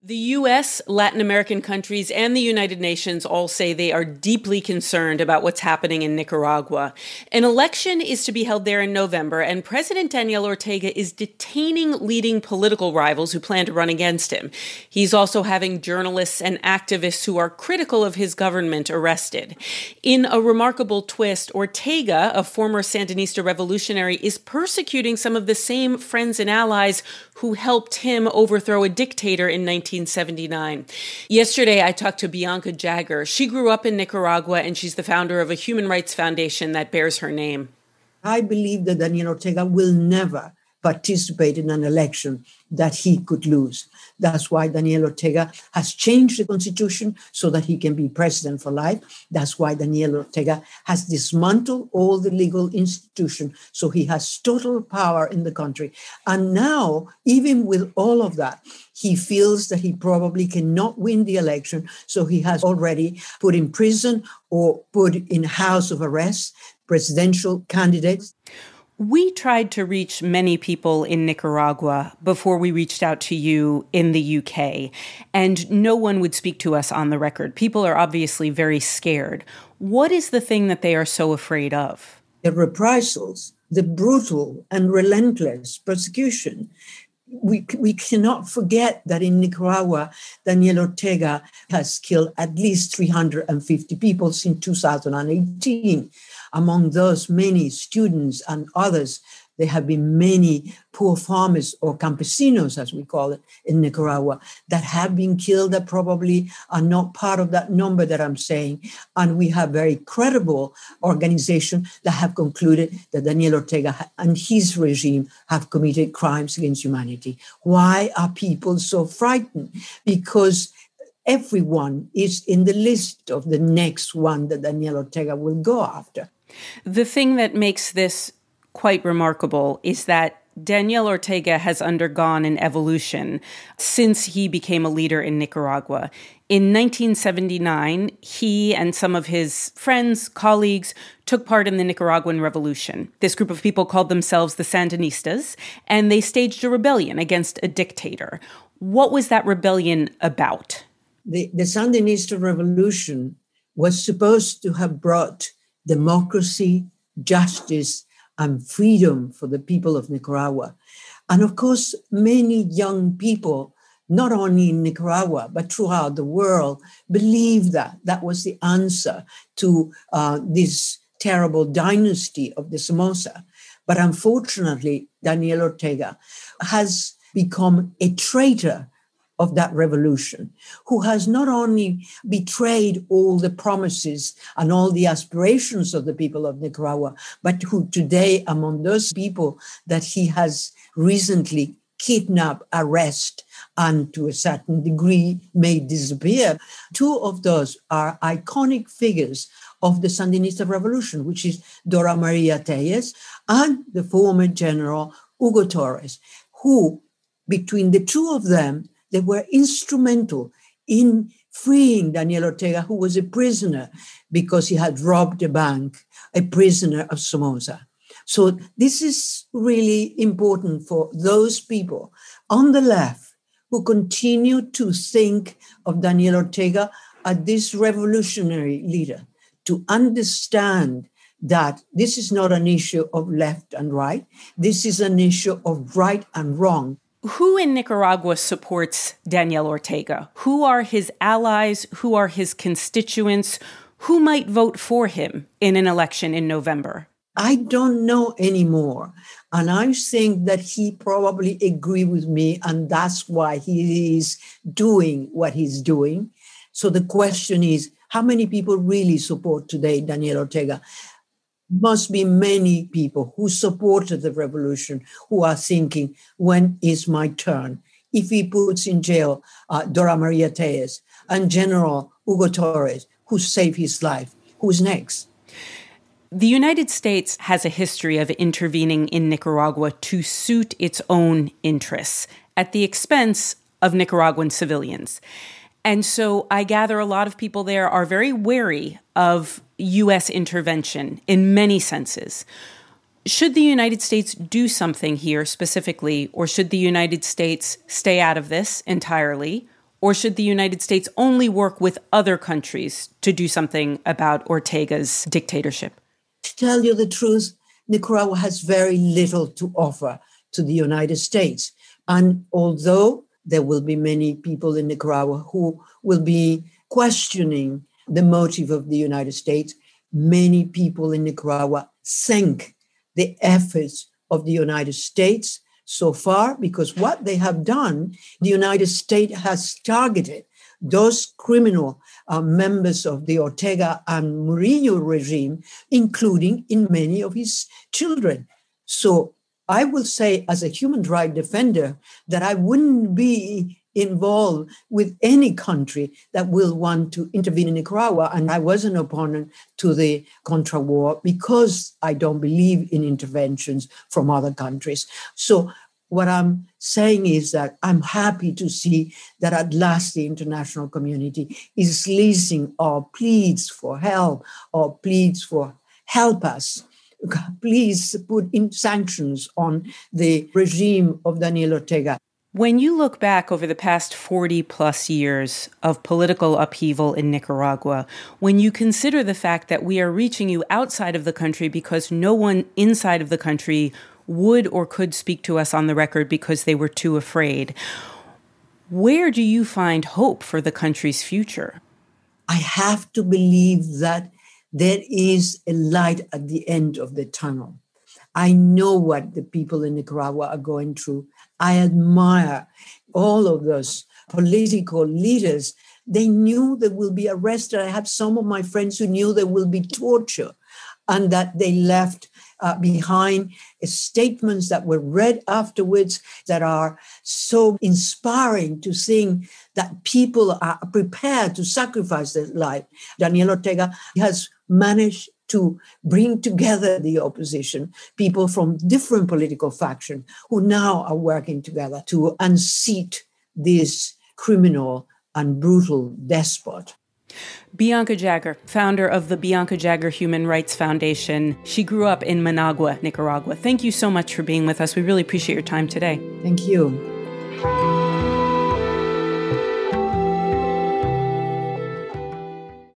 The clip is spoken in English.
The U.S., Latin American countries, and the United Nations all say they are deeply concerned about what's happening in Nicaragua. An election is to be held there in November, and President Daniel Ortega is detaining leading political rivals who plan to run against him. He's also having journalists and activists who are critical of his government arrested. In a remarkable twist, Ortega, a former Sandinista revolutionary, is persecuting some of the same friends and allies who helped him overthrow a dictator in 1979. Yesterday, I talked to Bianca Jagger. She grew up in Nicaragua, and she's the founder of a human rights foundation that bears her name. I believe that Daniel Ortega will never participate in an election that he could lose. That's why Daniel Ortega has changed the constitution so that he can be president for life. That's why Daniel Ortega has dismantled all the legal institutions, so he has total power in the country. And now, even with all of that, he feels that he probably cannot win the election, so he has already put in prison or put in house of arrest presidential candidates. We tried to reach many people in Nicaragua before we reached out to you in the UK, and no one would speak to us on the record. People are obviously very scared. What is the thing that they are so afraid of? The reprisals, the brutal and relentless persecution. We cannot forget that in Nicaragua, Daniel Ortega has killed at least 350 people since 2018. Among those, many students and others. There have been many poor farmers or campesinos, as we call it, in Nicaragua that have been killed that probably are not part of that number that I'm saying. And we have very credible organizations that have concluded that Daniel Ortega and his regime have committed crimes against humanity. Why are people so frightened? Because everyone is in the list of the next one that Daniel Ortega will go after. The thing that makes this quite remarkable is that Daniel Ortega has undergone an evolution since he became a leader in Nicaragua. In 1979, he and some of his friends, colleagues, took part in the Nicaraguan Revolution. This group of people called themselves the Sandinistas, and they staged a rebellion against a dictator. What was that rebellion about? The Sandinista Revolution was supposed to have brought democracy, justice, and freedom for the people of Nicaragua. And of course, many young people, not only in Nicaragua, but throughout the world, believed that that was the answer to this terrible dynasty of the Somoza. But unfortunately, Daniel Ortega has become a traitor of that revolution, who has not only betrayed all the promises and all the aspirations of the people of Nicaragua, but who today, among those people that he has recently kidnapped, arrested, and to a certain degree made disappear, two of those are iconic figures of the Sandinista revolution, which is Dora Maria Tellez and the former general Hugo Torres, who, between the two of them, they were instrumental in freeing Daniel Ortega, who was a prisoner because he had robbed a bank, a prisoner of Somoza. So this is really important for those people on the left who continue to think of Daniel Ortega as this revolutionary leader, to understand that this is not an issue of left and right. This is an issue of right and wrong. Who in Nicaragua supports Daniel Ortega? Who are his allies? Who are his constituents? Who might vote for him in an election in November? I don't know anymore. And I think that he probably agrees with me, and that's why he is doing what he's doing. So the question is, how many people really support today Daniel Ortega? Must be many people who supported the revolution who are thinking, when is my turn? If he puts in jail Dora Maria Tellez and General Hugo Torres, who saved his life, who's next? The United States has a history of intervening in Nicaragua to suit its own interests at the expense of Nicaraguan civilians. And so I gather a lot of people there are very wary of U.S. intervention in many senses. Should the United States do something here specifically, or should the United States stay out of this entirely? Or should the United States only work with other countries to do something about Ortega's dictatorship? To tell you the truth, Nicaragua has very little to offer to the United States. And although there will be many people in Nicaragua who will be questioning the motive of the United States, many people in Nicaragua thank the efforts of the United States so far, because what they have done, the United States has targeted those criminal members of the Ortega and Murillo regime, including in many of his children. So I will say, as a human rights defender, that I wouldn't be involved with any country that will want to intervene in Nicaragua. And I was an opponent to the Contra war because I don't believe in interventions from other countries. So what I'm saying is that I'm happy to see that at last the international community is listening our pleas for help, or pleas for help us. Please put in sanctions on the regime of Daniel Ortega. When you look back over the past 40 plus years of political upheaval in Nicaragua, when you consider the fact that we are reaching you outside of the country because no one inside of the country would or could speak to us on the record because they were too afraid, where do you find hope for the country's future? I have to believe that there is a light at the end of the tunnel. I know what the people in Nicaragua are going through. I admire all of those political leaders. They knew they will be arrested. I have some of my friends who knew there will be torture, and that they left behind statements that were read afterwards that are so inspiring to think that people are prepared to sacrifice their life. Daniel Ortega has managed to bring together the opposition, people from different political factions who now are working together to unseat this criminal and brutal despot. Bianca Jagger, founder of the Bianca Jagger Human Rights Foundation. She grew up in Managua, Nicaragua. Thank you so much for being with us. We really appreciate your time today. Thank you.